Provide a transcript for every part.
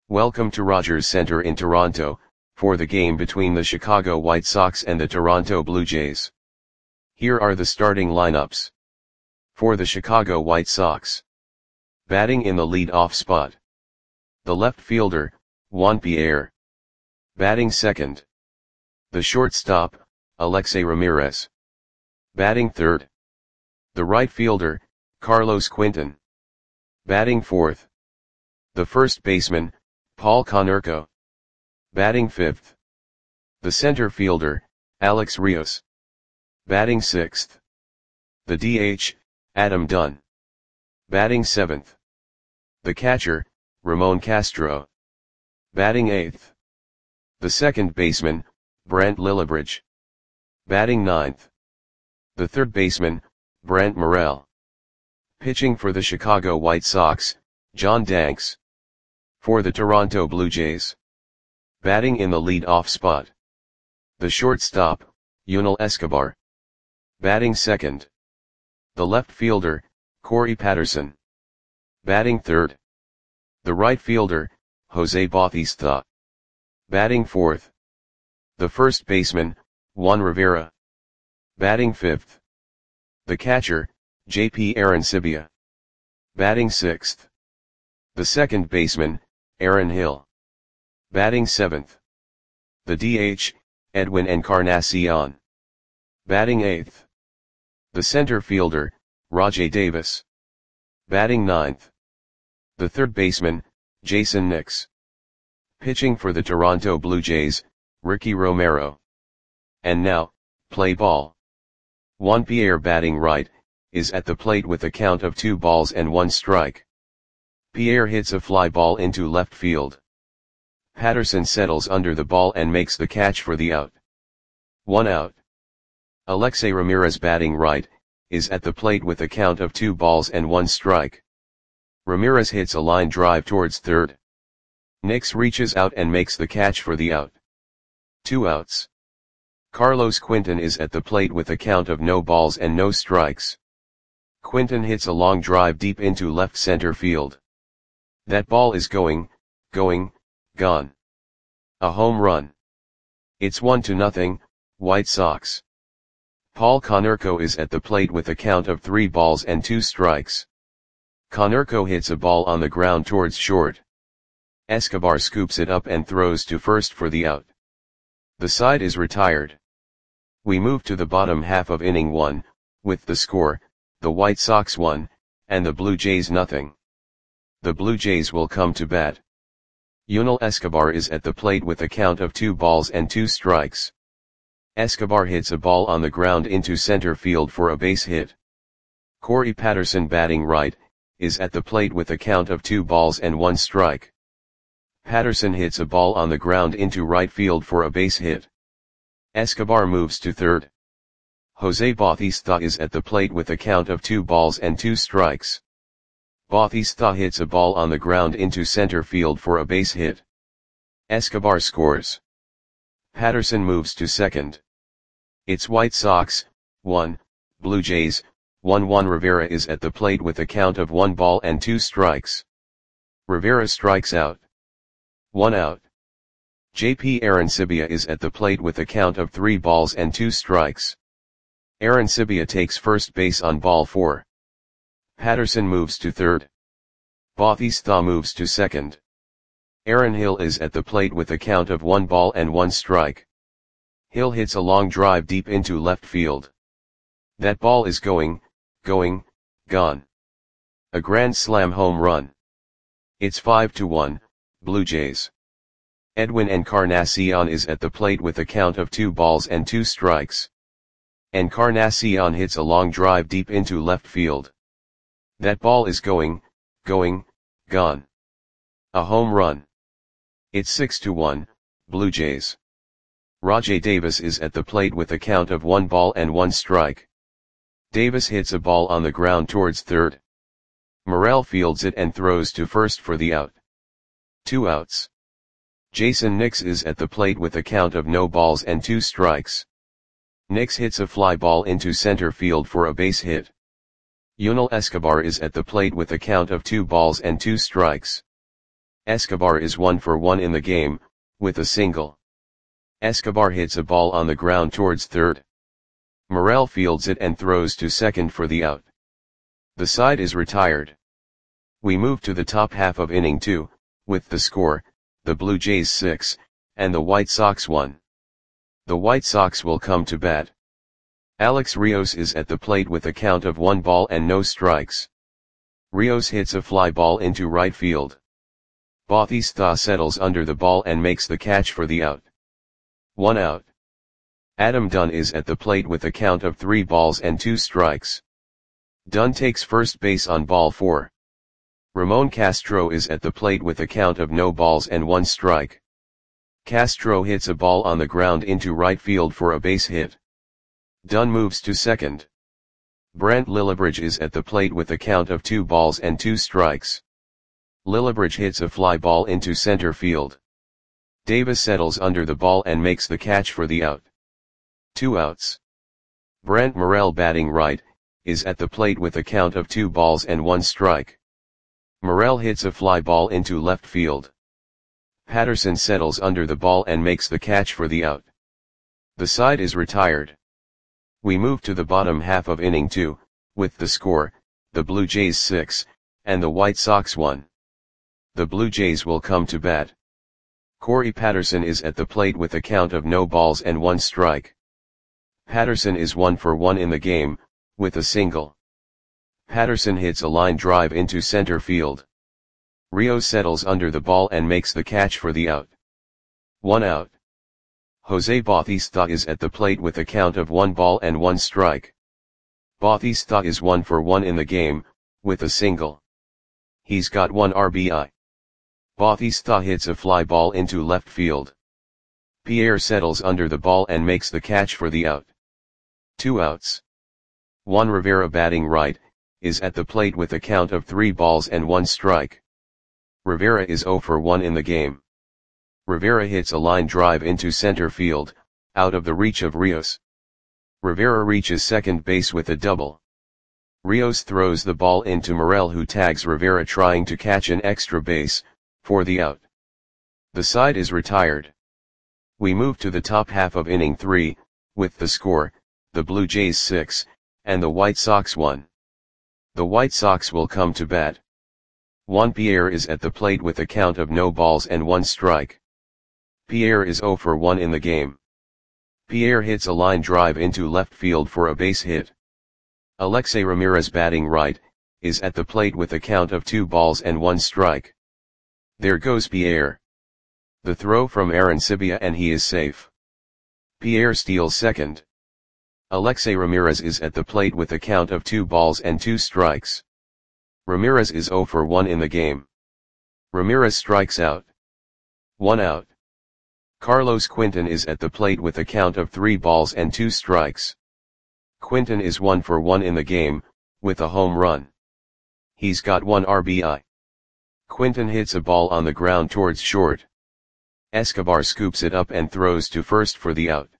Welcome to Rogers Center in Toronto, for the game between the Chicago White Sox and the Toronto Blue Jays. Here are the starting lineups. For the Chicago White Sox. Batting in the lead-off spot. The left fielder, Juan Pierre. Batting second. The shortstop, Alexei Ramirez. Batting third. The right fielder, Carlos Quinton. Batting fourth. The first baseman, Paul Konerko. Batting fifth. The center fielder, Alex Rios. Batting sixth. The DH, Adam Dunn. Batting seventh. The catcher, Ramon Castro. Batting eighth. The second baseman, Brent Lillibridge. Batting ninth. The third baseman, Brent Morel. Pitching for the Chicago White Sox, John Danks. For the Toronto Blue Jays. Batting in the lead-off spot. The shortstop, Yunel Escobar. Batting second. The left fielder, Corey Patterson. Batting third. The right fielder, Jose Bautista. Batting fourth. The first baseman, Juan Rivera. Batting fifth. The catcher, J.P. Arancibia. Batting sixth. The second baseman, Aaron Hill. Batting seventh. The DH, Edwin Encarnacion. Batting eighth. The center fielder, Rajai Davis. Batting ninth. The third baseman, Jason Nix. Pitching for the Toronto Blue Jays, Ricky Romero. And now, play ball. Juan Pierre batting right, is at the plate with a count of 2 balls and 1 strike. Pierre hits a fly ball into left field. Patterson settles under the ball and makes the catch for the out. 1 out. Alexei Ramirez batting right, is at the plate with a count of 2 balls and 1 strike. Ramirez hits a line drive towards third. Nix reaches out and makes the catch for the out. 2 outs. Carlos Quinton is at the plate with a count of no balls and no strikes. Quinton hits a long drive deep into left center field. That ball is gone. A home run. It's 1-0, White Sox. Paul Konerko is at the plate with a count of 3 balls and 2 strikes. Konerko hits a ball on the ground towards short. Escobar scoops it up and throws to first for the out. The side is retired. We move to the bottom half of inning 1, with the score, the White Sox 1, and the Blue Jays 0. The Blue Jays will come to bat. Yunel Escobar is at the plate with a count of 2 balls and 2 strikes. Escobar hits a ball on the ground into center field for a base hit. Corey Patterson batting right, is at the plate with a count of 2 balls and 1 strike. Patterson hits a ball on the ground into right field for a base hit. Escobar moves to third. Jose Bautista is at the plate with a count of 2 balls and 2 strikes. Bautista hits a ball on the ground into center field for a base hit. Escobar scores. Patterson moves to second. It's White Sox, 1, Blue Jays, 1. Juan Rivera is at the plate with a count of 1 ball and 2 strikes. Rivera strikes out. 1 out. J.P. Arancibia is at the plate with a count of 3 balls and 2 strikes. Arancibia takes first base on ball 4. Patterson moves to third. Bautista moves to second. Aaron Hill is at the plate with a count of 1 ball and 1 strike. Hill hits a long drive deep into left field. That ball is gone. A grand slam home run. It's 5-1, Blue Jays. Edwin Encarnacion is at the plate with a count of 2 balls and 2 strikes. Encarnacion hits a long drive deep into left field. That ball is gone. A home run. It's 6-1, Blue Jays. Rajai Davis is at the plate with a count of 1 ball and 1 strike. Davis hits a ball on the ground towards third. Morel fields it and throws to first for the out. 2 outs. Jason Nix is at the plate with a count of no balls and 2 strikes. Nix hits a fly ball into center field for a base hit. Yunel Escobar is at the plate with a count of 2 balls and 2 strikes. Escobar is 1 for 1 in the game, with a single. Escobar hits a ball on the ground towards third. Morel fields it and throws to second for the out. The side is retired. We move to the top half of inning 2, with the score, the Blue Jays 6, and the White Sox 1. The White Sox will come to bat. Alex Rios is at the plate with a count of 1 ball and no strikes. Rios hits a fly ball into right field. Bautista settles under the ball and makes the catch for the out. 1 out. Adam Dunn is at the plate with a count of 3 balls and 2 strikes. Dunn takes first base on ball 4. Ramon Castro is at the plate with a count of no balls and 1 strike. Castro hits a ball on the ground into right field for a base hit. Dunn moves to second. Brent Lillibridge is at the plate with a count of 2 balls and 2 strikes. Lillibridge hits a fly ball into center field. Davis settles under the ball and makes the catch for the out. 2 outs. Brent Morel, batting right, is at the plate with a count of 2 balls and 1 strike. Morel hits a fly ball into left field. Patterson settles under the ball and makes the catch for the out. The side is retired. We move to the bottom half of inning 2, with the score, the Blue Jays 6, and the White Sox 1. The Blue Jays will come to bat. Corey Patterson is at the plate with a count of no balls and 1 strike. Patterson is 1 for 1 in the game, with a single. Patterson hits a line drive into center field. Rios settles under the ball and makes the catch for the out. 1 out. Jose Bautista is at the plate with a count of 1 ball and 1 strike. Bautista is 1 for 1 in the game, with a single. He's got 1 RBI. Bautista hits a fly ball into left field. Pierre settles under the ball and makes the catch for the out. 2 outs. Juan Rivera, batting right, is at the plate with a count of 3 balls and 1 strike. Rivera is 0 for 1 in the game. Rivera hits a line drive into center field, out of the reach of Rios. Rivera reaches second base with a double. Rios throws the ball into Morel, who tags Rivera trying to catch an extra base, for the out. The side is retired. We move to the top half of inning 3, with the score, the Blue Jays 6, and the White Sox 1. The White Sox will come to bat. Juan Pierre is at the plate with a count of no balls and 1 strike. Pierre is 0 for 1 in the game. Pierre hits a line drive into left field for a base hit. Alexei Ramirez, batting right, is at the plate with a count of 2 balls and 1 strike. There goes Pierre. The throw from Arancibia and he is safe. Pierre steals second. Alexei Ramirez is at the plate with a count of 2 balls and 2 strikes. Ramirez is 0 for 1 in the game. Ramirez strikes out. 1 out. Carlos Quinton is at the plate with a count of 3 balls and 2 strikes. Quinton is 1 for 1 in the game, with a home run. He's got 1 RBI. Quinton hits a ball on the ground towards short. Escobar scoops it up and throws to first for the out.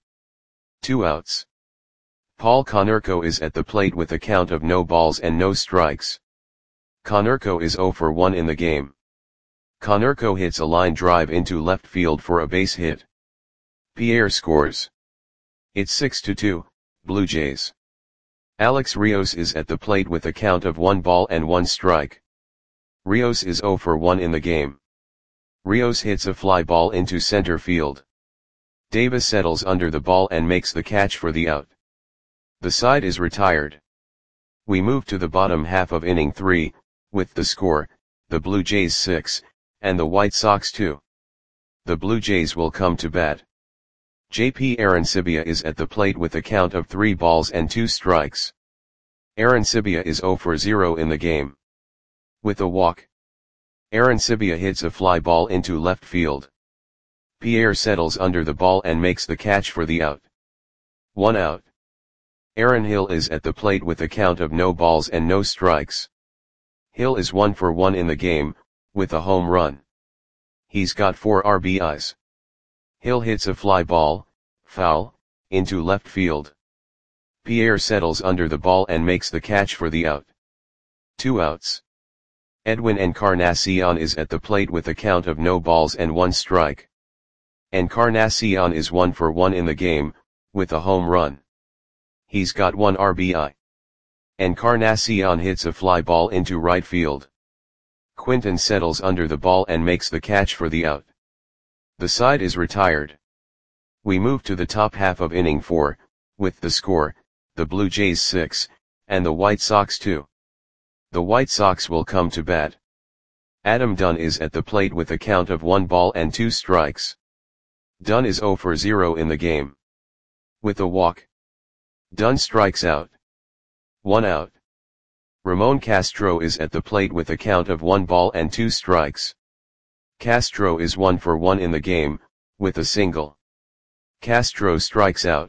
2 outs. Paul Konerko is at the plate with a count of no balls and no strikes. Konerko is 0 for 1 in the game. Konerko hits a line drive into left field for a base hit. Pierre scores. It's 6-2, Blue Jays. Alex Rios is at the plate with a count of 1 ball and 1 strike. Rios is 0 for 1 in the game. Rios hits a fly ball into center field. Davis settles under the ball and makes the catch for the out. The side is retired. We move to the bottom half of inning 3, with the score, the Blue Jays 6, and the White Sox 2. The Blue Jays will come to bat. JP Arancibia is at the plate with a count of 3 balls and 2 strikes. Arancibia is 0 for 0 in the game. With a walk. Arancibia hits a fly ball into left field. Pierre settles under the ball and makes the catch for the out. 1 out. Aaron Hill is at the plate with a count of no balls and no strikes. Hill is 1 for 1 in the game, with a home run. He's got 4 RBIs. Hill hits a fly ball, foul, into left field. Pierre settles under the ball and makes the catch for the out. 2 outs. Edwin Encarnacion is at the plate with a count of no balls and 1 strike. Encarnacion is 1 for 1 in the game, with a home run. He's got 1 RBI. Encarnacion hits a fly ball into right field. Quinton settles under the ball and makes the catch for the out. The side is retired. We move to the top half of inning 4, with the score, the Blue Jays 6, and the White Sox 2. The White Sox will come to bat. Adam Dunn is at the plate with a count of 1 ball and 2 strikes. Dunn is 0 for 0 in the game. With a walk, Dunn strikes out. 1 out. Ramon Castro is at the plate with a count of 1 ball and 2 strikes. Castro is 1 for 1 in the game, with a single. Castro strikes out.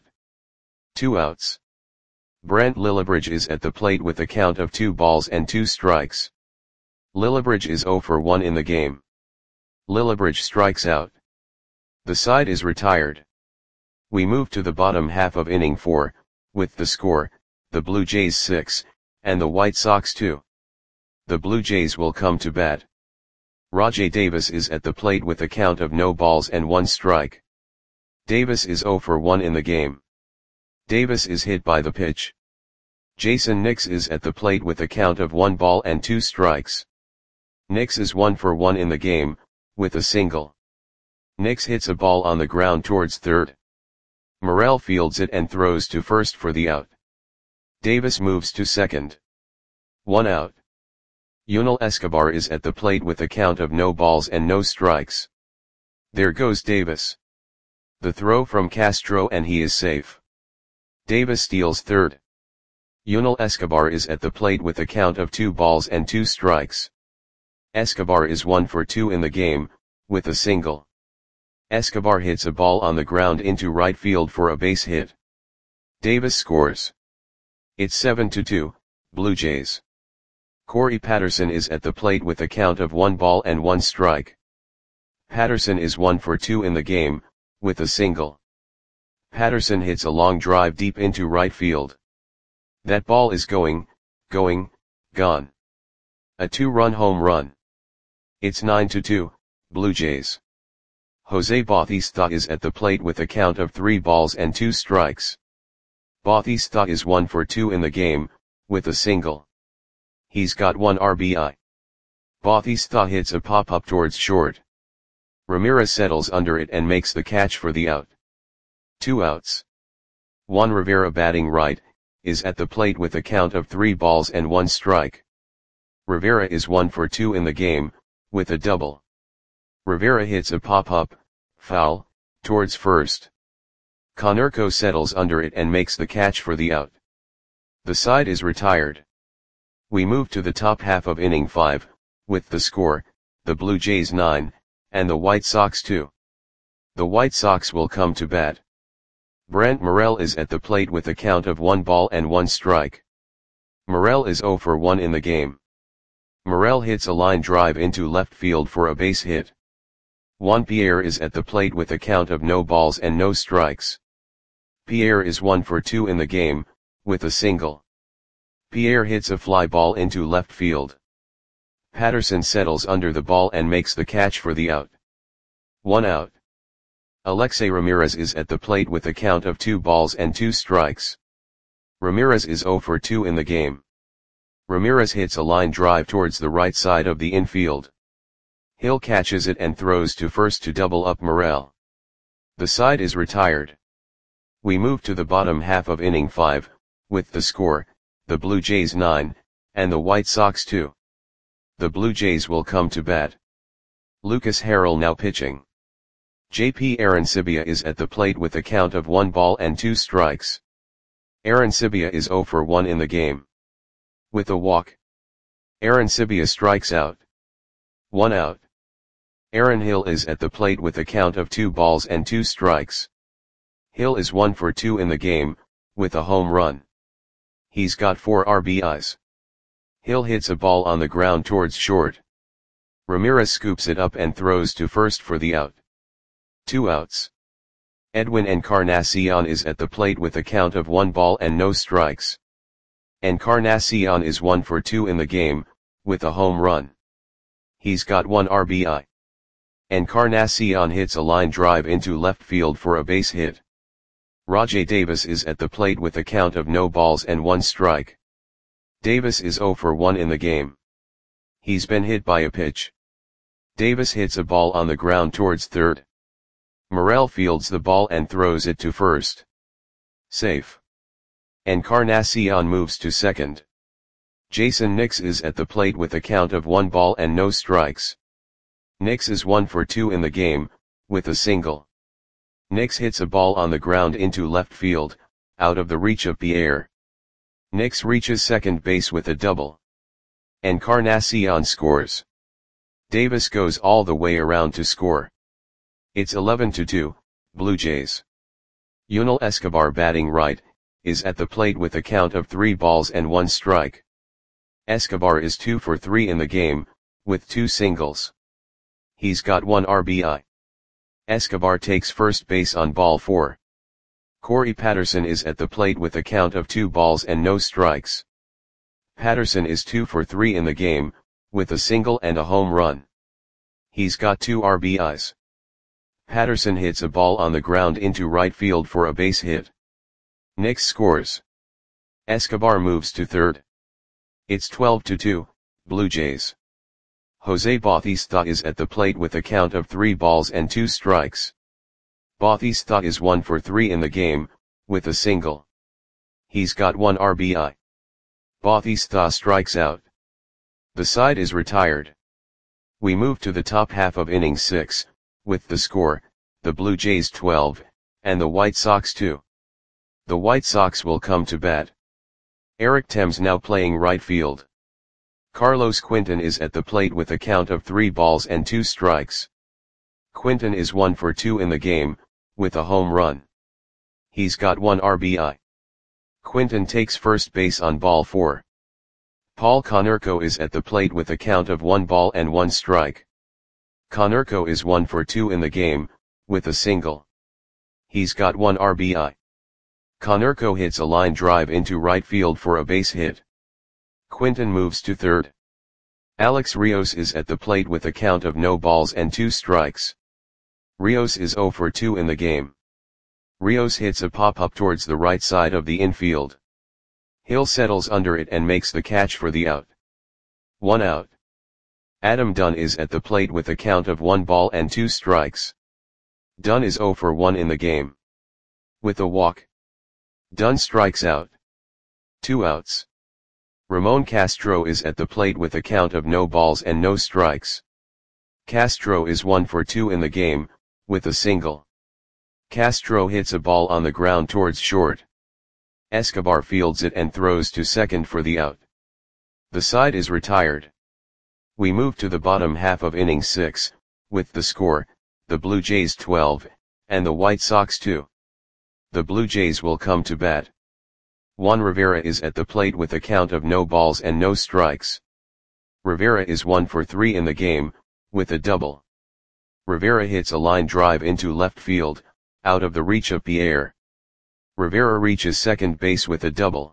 2 outs. Brent Lillibridge is at the plate with a count of 2 balls and 2 strikes. Lillibridge is 0 for 1 in the game. Lillibridge strikes out. The side is retired. We move to the bottom half of inning 4, with the score, the Blue Jays 6, and the White Sox 2. The Blue Jays will come to bat. Rajai Davis is at the plate with a count of no balls and 1 strike. Davis is 0 for 1 in the game. Davis is hit by the pitch. Jason Nix is at the plate with a count of 1 ball and 2 strikes. Nix is 1 for 1 in the game, with a single. Nix hits a ball on the ground towards third. Morel fields it and throws to first for the out. Davis moves to second. 1 out. Yunel Escobar is at the plate with a count of no balls and no strikes. There goes Davis. The throw from Castro and he is safe. Davis steals third. Yunel Escobar is at the plate with a count of 2 balls and 2 strikes. Escobar is 1 for 2 in the game, with a single. Escobar hits a ball on the ground into right field for a base hit. Davis scores. It's 7-2, Blue Jays. Corey Patterson is at the plate with a count of 1 ball and 1 strike. Patterson is 1 for 2 in the game, with a single. Patterson hits a long drive deep into right field. That ball is gone. A 2-run home run. It's 9-2, Blue Jays. Jose Bautista is at the plate with a count of 3 balls and 2 strikes. Bautista is 1 for 2 in the game, with a single. He's got 1 RBI. Bautista hits a pop-up towards short. Ramirez settles under it and makes the catch for the out. 2 outs. Juan Rivera, batting right, is at the plate with a count of 3 balls and 1 strike. Rivera is 1 for 2 in the game, with a double. Rivera hits a pop-up, foul, towards first. Konerko settles under it and makes the catch for the out. The side is retired. We move to the top half of inning 5, with the score, the Blue Jays 9, and the White Sox 2. The White Sox will come to bat. Brent Morel is at the plate with a count of 1 ball and 1 strike. Morel is 0 for 1 in the game. Morel hits a line drive into left field for a base hit. Juan Pierre is at the plate with a count of no balls and no strikes. Pierre is 1 for 2 in the game, with a single. Pierre hits a fly ball into left field. Patterson settles under the ball and makes the catch for the out. 1 out. Alexei Ramirez is at the plate with a count of 2 balls and 2 strikes. Ramirez is 0 for 2 in the game. Ramirez hits a line drive towards the right side of the infield. Hill catches it and throws to first to double up Morel. The side is retired. We move to the bottom half of inning 5, with the score, the Blue Jays 9, and the White Sox 2. The Blue Jays will come to bat. Lucas Harrell now pitching. JP Arencibia is at the plate with a count of 1 ball and 2 strikes. Arencibia is 0 for 1 in the game. With a walk, Arencibia strikes out. 1 out. Aaron Hill is at the plate with a count of 2 balls and 2 strikes. Hill is 1 for 2 in the game, with a home run. He's got 4 RBIs. Hill hits a ball on the ground towards short. Ramirez scoops it up and throws to first for the out. 2 outs. Edwin Encarnacion is at the plate with a count of 1 ball and no strikes. Encarnacion is 1 for 2 in the game, with a home run. He's got 1 RBI. Encarnacion hits a line drive into left field for a base hit. Rajai Davis is at the plate with a count of no balls and 1 strike. Davis is 0 for 1 in the game. He's been hit by a pitch. Davis hits a ball on the ground towards third. Morel fields the ball and throws it to first. Safe. Encarnacion moves to second. Jason Nix is at the plate with a count of 1 ball and no strikes. Nix is 1 for 2 in the game, with a single. Nix hits a ball on the ground into left field, out of the reach of Pierre. Nix reaches second base with a double. Encarnacion scores. Davis goes all the way around to score. It's 11-2, Blue Jays. Yunel Escobar, batting right, is at the plate with a count of 3 balls and 1 strike. Escobar is 2 for 3 in the game, with 2 singles. He's got 1 RBI. Escobar takes first base on ball 4. Corey Patterson is at the plate with a count of 2 balls and no strikes. Patterson is 2 for 3 in the game, with a single and a home run. He's got 2 RBIs. Patterson hits a ball on the ground into right field for a base hit. Nix scores. Escobar moves to third. It's 12-2, Blue Jays. Jose Bautista is at the plate with a count of 3 balls and 2 strikes. Bautista is 1 for 3 in the game, with a single. He's got 1 RBI. Bautista strikes out. The side is retired. We move to the top half of inning 6, with the score, the Blue Jays 12, and the White Sox 2. The White Sox will come to bat. Eric Thames now playing right field. Carlos Quinton is at the plate with a count of 3 balls and 2 strikes. Quinton is 1 for 2 in the game, with a home run. He's got 1 RBI. Quinton takes first base on ball 4. Paul Konerko is at the plate with a count of 1 ball and 1 strike. Konerko is 1 for 2 in the game, with a single. He's got 1 RBI. Konerko hits a line drive into right field for a base hit. Quinton moves to third. Alex Rios is at the plate with a count of no balls and 2 strikes. Rios is 0 for 2 in the game. Rios hits a pop-up towards the right side of the infield. Hill settles under it and makes the catch for the out. 1 out. Adam Dunn is at the plate with a count of 1 ball and 2 strikes. Dunn is 0 for 1 in the game. With a walk, Dunn strikes out. 2 outs. Ramon Castro is at the plate with a count of no balls and no strikes. Castro is 1 for 2 in the game, with a single. Castro hits a ball on the ground towards short. Escobar fields it and throws to second for the out. The side is retired. We move to the bottom half of inning 6, with the score, the Blue Jays 12, and the White Sox 2. The Blue Jays will come to bat. Juan Rivera is at the plate with a count of no balls and no strikes. Rivera is 1 for 3 in the game, with a double. Rivera hits a line drive into left field, out of the reach of Pierre. Rivera reaches second base with a double.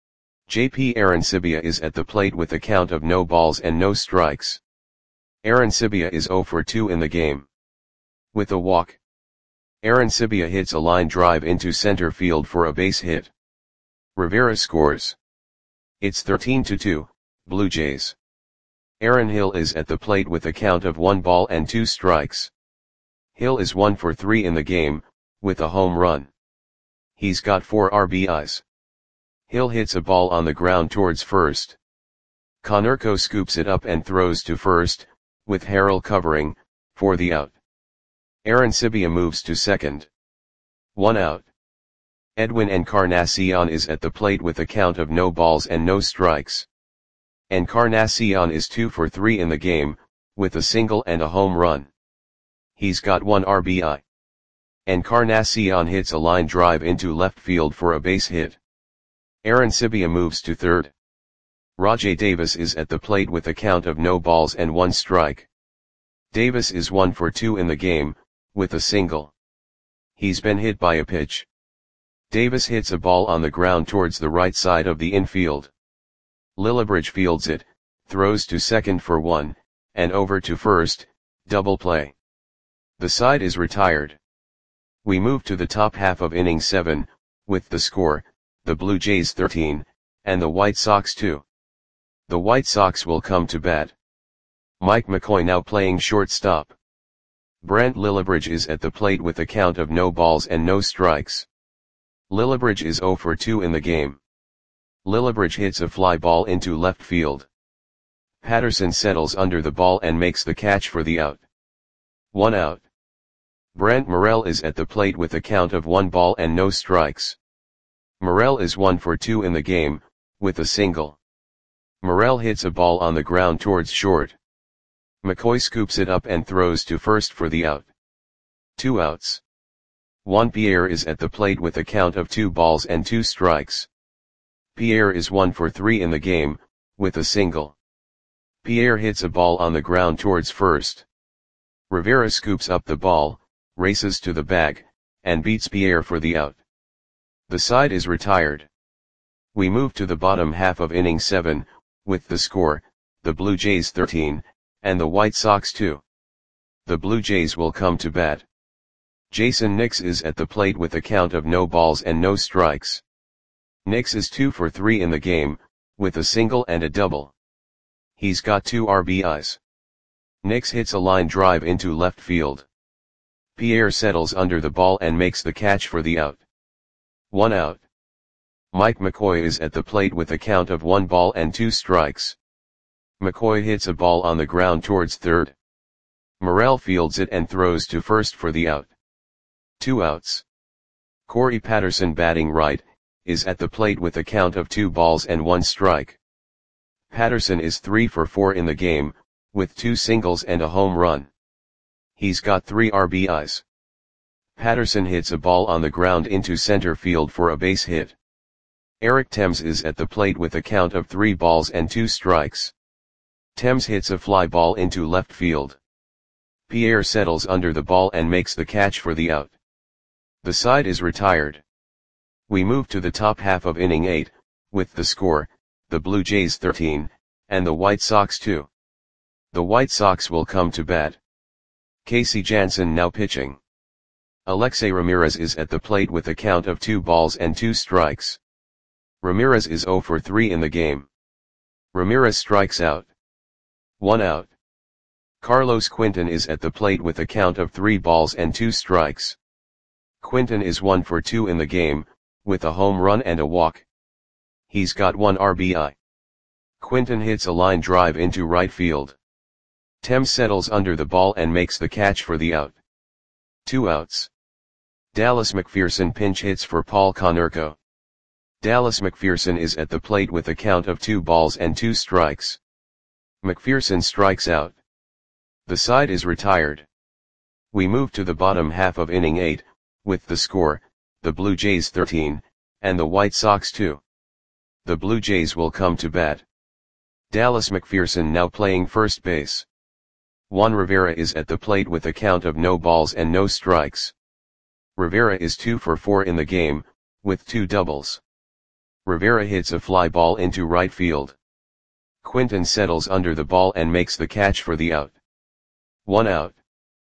JP Arancibia is at the plate with a count of no balls and no strikes. Arancibia is 0 for 2 in the game. With a walk, Arancibia hits a line drive into center field for a base hit. Rivera scores. It's 13-2, Blue Jays. Aaron Hill is at the plate with a count of 1 ball and 2 strikes. Hill is 1 for 3 in the game, with a home run. He's got 4 RBIs. Hill hits a ball on the ground towards first. Konerko scoops it up and throws to first, with Harrell covering, for the out. Arancibia moves to second. 1 out. Edwin Encarnacion is at the plate with a count of no balls and no strikes. Encarnacion is 2 for 3 in the game, with a single and a home run. He's got 1 RBI. Encarnacion hits a line drive into left field for a base hit. Arancibia moves to third. Rajai Davis is at the plate with a count of no balls and 1 strike. Davis is 1 for 2 in the game, with a single. He's been hit by a pitch. Davis hits a ball on the ground towards the right side of the infield. Lillibridge fields it, throws to second for 1, and over to first, double play. The side is retired. We move to the top half of inning 7, with the score, the Blue Jays 13, and the White Sox 2. The White Sox will come to bat. Mike McCoy now playing shortstop. Brant Lillibridge is at the plate with a count of no balls and no strikes. Lillibridge is 0 for 2 in the game. Lillibridge hits a fly ball into left field. Patterson settles under the ball and makes the catch for the out. 1 out. Brent Morel is at the plate with a count of 1 ball and no strikes. Morel is 1 for 2 in the game, with a single. Morel hits a ball on the ground towards short. McCoy scoops it up and throws to first for the out. 2 outs. Juan Pierre is at the plate with a count of 2 balls and 2 strikes. Pierre is 1 for 3 in the game, with a single. Pierre hits a ball on the ground towards first. Rivera scoops up the ball, races to the bag, and beats Pierre for the out. The side is retired. We move to the bottom half of inning 7, with the score, the Blue Jays 13, and the White Sox 2. The Blue Jays will come to bat. Jason Nix is at the plate with a count of no balls and no strikes. Nix is 2 for 3 in the game, with a single and a double. He's got 2 RBIs. Nix hits a line drive into left field. Pierre settles under the ball and makes the catch for the out. 1 out. Mike McCoy is at the plate with a count of 1 ball and 2 strikes. McCoy hits a ball on the ground towards third. Morel fields it and throws to first for the out. 2 outs. Corey Patterson, batting right, is at the plate with a count of 2 balls and 1 strike. Patterson is 3 for 4 in the game, with 2 singles and a home run. He's got 3 RBIs. Patterson hits a ball on the ground into center field for a base hit. Eric Thames is at the plate with a count of 3 balls and 2 strikes. Thames hits a fly ball into left field. Pierre settles under the ball and makes the catch for the out. The side is retired. We move to the top half of inning 8, with the score, the Blue Jays 13, and the White Sox 2. The White Sox will come to bat. Casey Janssen now pitching. Alexei Ramirez is at the plate with a count of 2 balls and 2 strikes. Ramirez is 0 for 3 in the game. Ramirez strikes out. 1 out. Carlos Quinton is at the plate with a count of 3 balls and 2 strikes. Quinton is 1 for 2 in the game, with a home run and a walk. He's got 1 RBI. Quinton hits a line drive into right field. Thames settles under the ball and makes the catch for the out. 2 outs. Dallas McPherson pinch hits for Paul Konerko. Dallas McPherson is at the plate with a count of 2 balls and 2 strikes. McPherson strikes out. The side is retired. We move to the bottom half of inning 8, with the score, the Blue Jays 13, and the White Sox 2. The Blue Jays will come to bat. Dallas McPherson now playing first base. Juan Rivera is at the plate with a count of no balls and no strikes. Rivera is 2 for 4 in the game, with 2 doubles. Rivera hits a fly ball into right field. Quinton settles under the ball and makes the catch for the out. 1 out.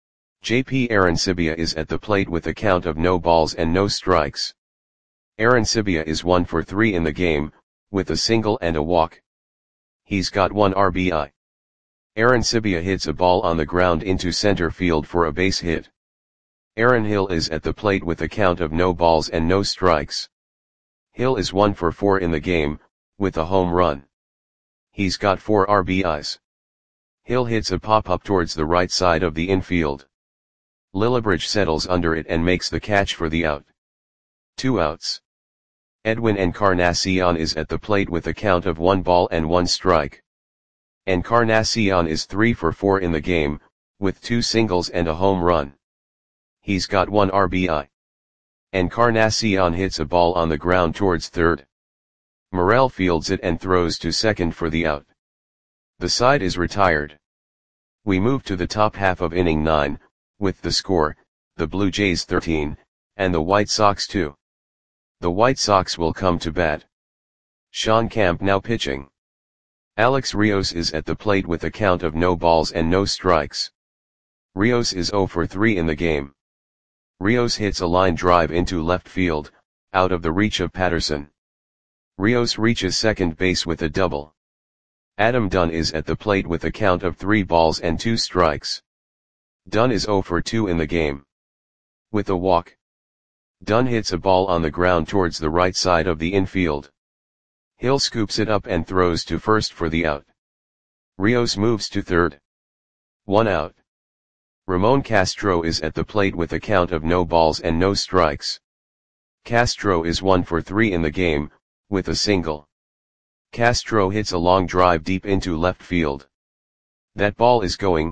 JP Arancibia is at the plate with a count of no balls and no strikes. Arancibia is 1 for 3 in the game, with a single and a walk. He's got 1 RBI. Arancibia hits a ball on the ground into center field for a base hit. Aaron Hill is at the plate with a count of no balls and no strikes. Hill is 1 for 4 in the game, with a home run. He's got 4 RBIs. Hill hits a pop-up towards the right side of the infield. Lillibridge settles under it and makes the catch for the out. 2 outs. Edwin Encarnacion is at the plate with a count of 1 ball and 1 strike. Encarnacion is 3 for 4 in the game, with 2 singles and a home run. He's got 1 RBI. Encarnacion hits a ball on the ground towards third. Morel fields it and throws to second for the out. The side is retired. We move to the top half of inning 9, with the score, the Blue Jays 13, and the White Sox 2. The White Sox will come to bat. Sean Camp now pitching. Alex Rios is at the plate with a count of no balls and no strikes. Rios is 0 for 3 in the game. Rios hits a line drive into left field, out of the reach of Patterson. Rios reaches second base with a double. Adam Dunn is at the plate with a count of 3 balls and 2 strikes. Dunn is 0 for 2 in the game. With a walk, Dunn hits a ball on the ground towards the right side of the infield. Hill scoops it up and throws to first for the out. Rios moves to third. 1 out. Ramon Castro is at the plate with a count of no balls and no strikes. Castro is 1 for 3 in the game, with a single. Castro hits a long drive deep into left field. That ball is gone.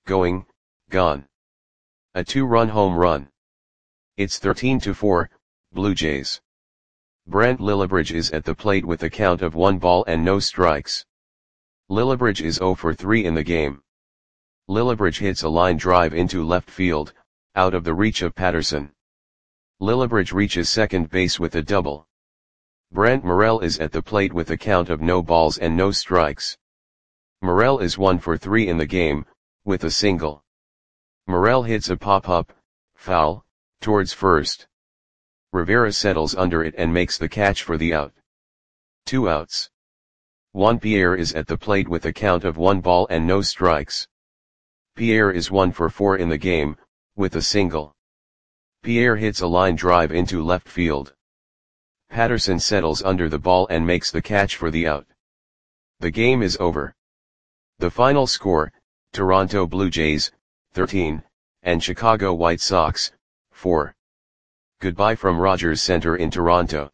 A 2-run home run. It's 13-4, Blue Jays. Brant Lillibridge is at the plate with a count of 1 ball and no strikes. Lillibridge is 0 for 3 in the game. Lillibridge hits a line drive into left field, out of the reach of Patterson. Lillibridge reaches second base with a double. Brant Morel is at the plate with a count of no balls and no strikes. Morel is 1 for 3 in the game, with a single. Morel hits a pop-up, foul, towards first. Rivera settles under it and makes the catch for the out. 2 outs. Juan Pierre is at the plate with a count of 1 ball and no strikes. Pierre is 1 for 4 in the game, with a single. Pierre hits a line drive into left field. Patterson settles under the ball and makes the catch for the out. The game is over. The final score, Toronto Blue Jays, 13, and Chicago White Sox, 4. Goodbye from Rogers Center in Toronto.